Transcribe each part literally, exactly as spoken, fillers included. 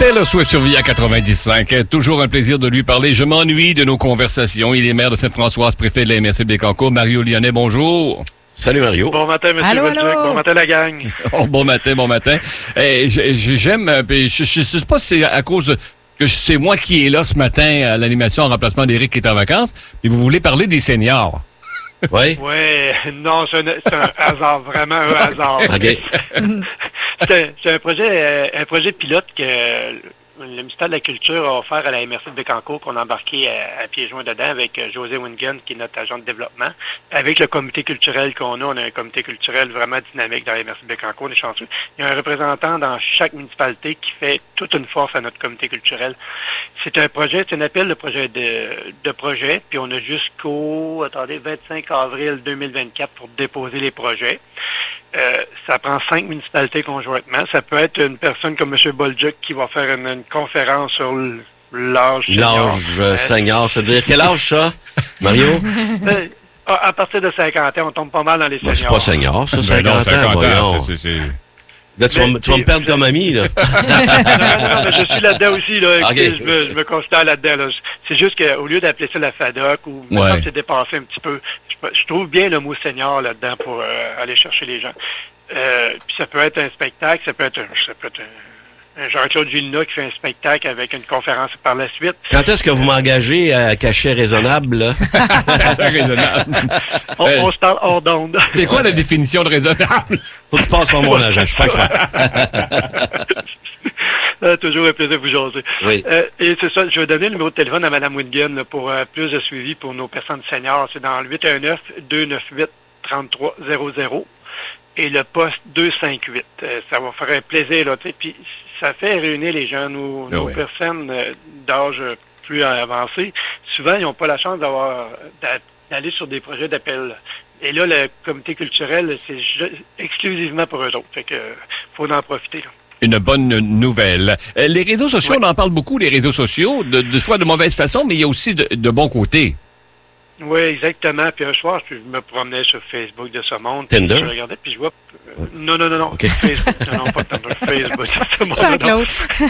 Taylor Swift sur V I A quatre-vingt-dix cinq. Toujours un plaisir de lui parler. Je m'ennuie de nos conversations. Il est maire de Sainte-Françoise, préfet de la M R C de Bécancour. Mario Lyonnais, bonjour. Salut Mario. Bon matin, M. Allô, Bolduc. allô. Bon matin, la gang. Oh, bon matin, bon matin. Eh, je- je- j'aime, euh, puis je ne sais pas si c'est à cause de, que c'est moi qui est là ce matin à l'animation en remplacement d'Éric qui est en vacances, mais vous voulez parler des seniors. Oui? Oui, non, c'est un, c'est un hasard, vraiment un hasard. OK. C'est un, c'est un projet euh, un projet pilote que le ministère de la Culture a offert à la M R C de Bécancour, qu'on a embarqué à, à pieds joints dedans avec euh, José Wingen, qui est notre agent de développement. Avec le comité culturel qu'on a, on a un comité culturel vraiment dynamique dans la M R C de Bécancour, on est chanceux. Il y a un représentant dans chaque municipalité qui fait toute une force à notre comité culturel. C'est un projet, c'est un appel de projet de, de projet, puis on a jusqu'au, attendez, vingt-cinq avril deux mille vingt-quatre pour déposer les projets. Euh, ça prend cinq municipalités conjointement. Ça peut être une personne comme M. Bolduc qui va faire une, une conférence sur l- l'âge senior. L'âge euh, senior, c'est-à-dire quel âge ça, Mario? Euh, à, à partir de cinquante ans, on tombe pas mal dans les Ben, seniors. c'est pas senior, ça, Ben cinquante non, ans, cinquante voyons. c'est- c'est- c'est- Là, tu vas, me- tu vas me perdre comme ami, là. non, non, non, mais je suis là-dedans aussi. Là. Écoutez, Ok. je, me, je me considère là-dedans. Là. C'est juste qu'au lieu d'appeler ça la FADOC, ou Ouais. maintenant c'est dépassé un petit peu, je, je trouve bien le mot senior là-dedans pour euh, aller chercher les gens. Euh, puis ça peut être un spectacle, ça peut être un, ça peut être un, un Jean-Claude Gélina qui fait un spectacle avec une conférence par la suite. Quand est-ce que vous m'engagez à cachet raisonnable, là? c'est raisonnable. On, Euh, on se parle hors d'onde. C'est quoi la définition de raisonnable? Faut que tu passes par mon agent, je suis pas choix. Euh, toujours un plaisir de vous jaser. Oui. Euh, et c'est ça, je vais donner le numéro de téléphone à Mme Wingen là, pour euh, plus de suivi pour nos personnes seniors. C'est dans le huit un neuf, deux neuf huit, trois trois zéro zéro et le poste deux cinq huit. Euh, ça va faire un plaisir, là, tu sais. Puis ça fait réunir les gens, nos, Ah nos oui. personnes euh, d'âge plus avancé. Souvent, ils n'ont pas la chance d'avoir d'a- d'aller sur des projets d'appel. Et là, le comité culturel, c'est ju- exclusivement pour eux autres. Fait que faut en profiter, là. Une bonne nouvelle. Euh, Les réseaux sociaux, Ouais. on en parle beaucoup, les réseaux sociaux, de, de fois de mauvaise façon, mais il y a aussi de, de bons côtés. Oui, exactement. Puis un soir, je me promenais sur Facebook de ce monde. puis Tinder? Je regardais, puis je vois... euh, Non, non, non, non. Ok. Facebook. Non, non, pas Tinder. Facebook. Ce monde, Avec non. l'autre.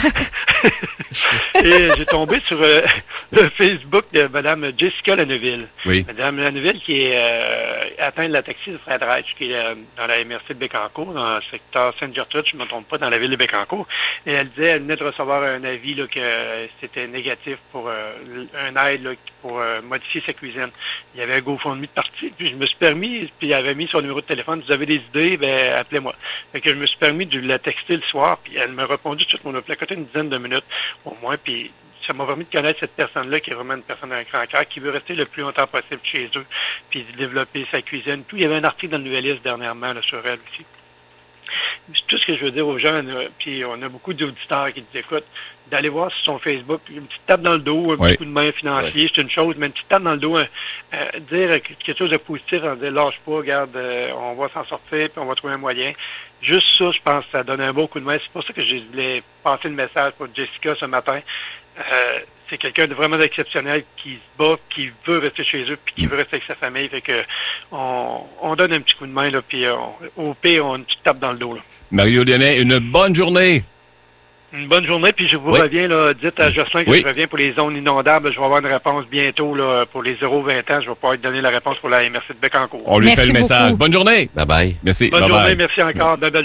Et j'ai tombé sur euh, le Facebook de Mme Jessica Lanneville. Oui. Mme Lanneville qui est euh, atteinte de la taxi de Fred Reich, qui est euh, dans la M R C de Bécancour, dans le secteur Sainte-Gertrude, je ne me trompe pas, dans la ville de Bécancour. Et elle disait, elle venait de recevoir un avis là, que euh, c'était négatif pour euh, un aide là, pour euh, modifier sa cuisine. Il y avait un GoFundMe de parti, puis je me suis permis, puis elle avait mis son numéro de téléphone, vous avez des idées, ben appelez-moi. Fait que je me suis permis de la texter le soir, puis elle m'a répondu tout de suite, on a placoté une dizaine de minutes au moins, puis ça m'a permis de connaître cette personne-là, qui est vraiment une personne d'un grand cœur, qui veut rester le plus longtemps possible chez eux, puis développer sa cuisine. Tout. Il y avait un article dans le Nouvelliste dernièrement là, sur elle aussi. C'est tout ce que je veux dire aux gens, là, puis on a beaucoup d'auditeurs qui nous écoutent, d'aller voir sur son Facebook, une petite tape dans le dos, un Oui. petit coup de main financier, c'est une chose, mais une petite tape dans le dos, euh, euh, dire quelque chose de positif, en disant lâche pas, regarde, euh, on va s'en sortir, puis on va trouver un moyen. Juste ça, je pense, ça donne un beau coup de main. C'est pour ça que je voulais passer le message pour Jessica ce matin. Euh, c'est quelqu'un de vraiment exceptionnel qui se bat, qui veut rester chez eux, puis qui veut rester avec sa famille. Fait que on, on donne un petit coup de main, là, puis on- au pire, on a une petite tape dans le dos. Là. Mario Lyonnais, une bonne journée. Une bonne journée, puis je vous Oui. reviens, là, dites à Jocelyn que Oui. je reviens pour les zones inondables. Je vais avoir une réponse bientôt là, pour les zéro vingt ans. Je vais pouvoir te donner la réponse pour la M R C de Bécancour. On lui Merci fait le message. beaucoup. Bonne journée. Bye-bye. Merci. Bonne Bye-bye. journée, merci encore. Bye bye.